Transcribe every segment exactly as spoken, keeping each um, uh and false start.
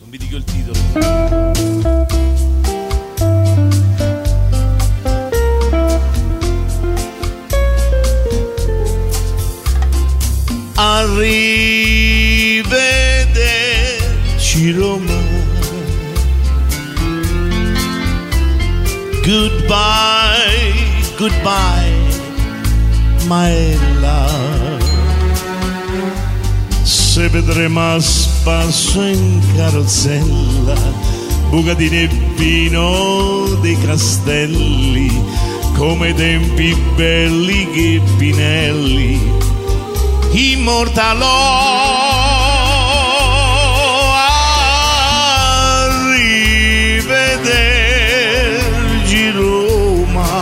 Non vi dico il titolo. Arrivederci Roma, goodbye, goodbye my love. Se vedremo a spasso in carrozzella, bucatini e vino dei castelli, come tempi belli che Pinelli immortalò. Arrivederci Roma,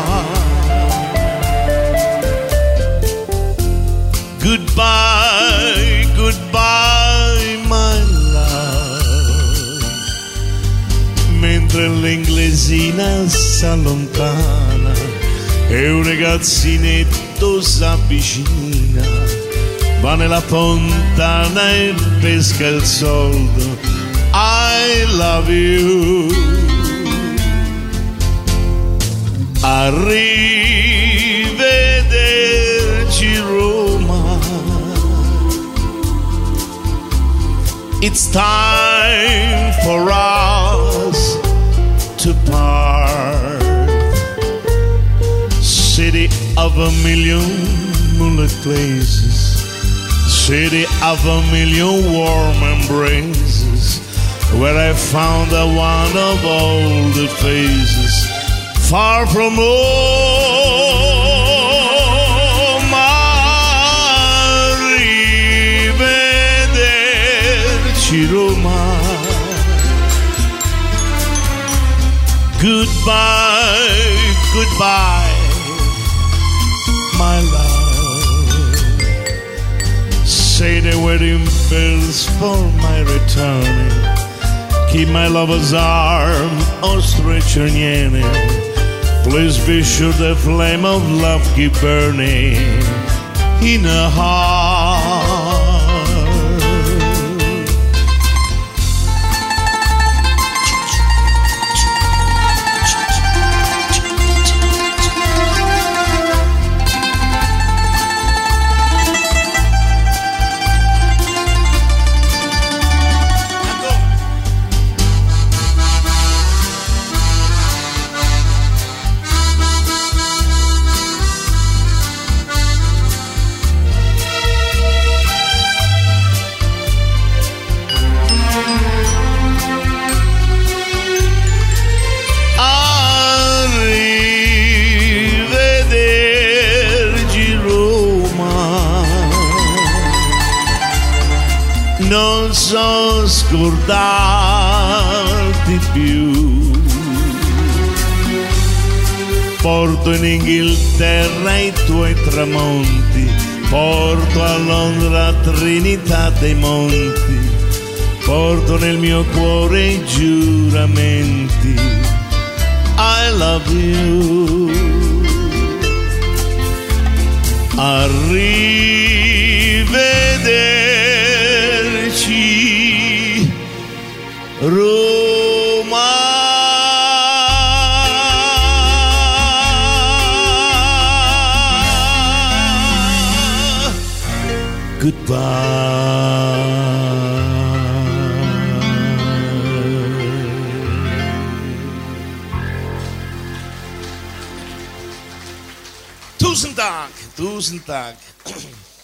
goodbye, goodbye my love. Mentre l'inglesina s'allontana e un ragazzinetto s'avvicina, va nella fontana e pesca il soldo. I love you. Arrivederci Roma, it's time for us to part. City of a million moonlit places, city of a million warm embraces, where I found the one of all the faces, far from home. Arrivederci Roma, goodbye, goodbye my love. Say the wedding bells for my returning, keep my lover's arm or stretch your niene. Please be sure the flame of love keep burning in her heart. Non so scordarti più, porto in Inghilterra i tuoi tramonti, porto a Londra Trinità dei Monti, porto nel mio cuore i giuramenti. I love you. Arrivederci Roma. Goodbye. Tausend Dank, tausend Dank.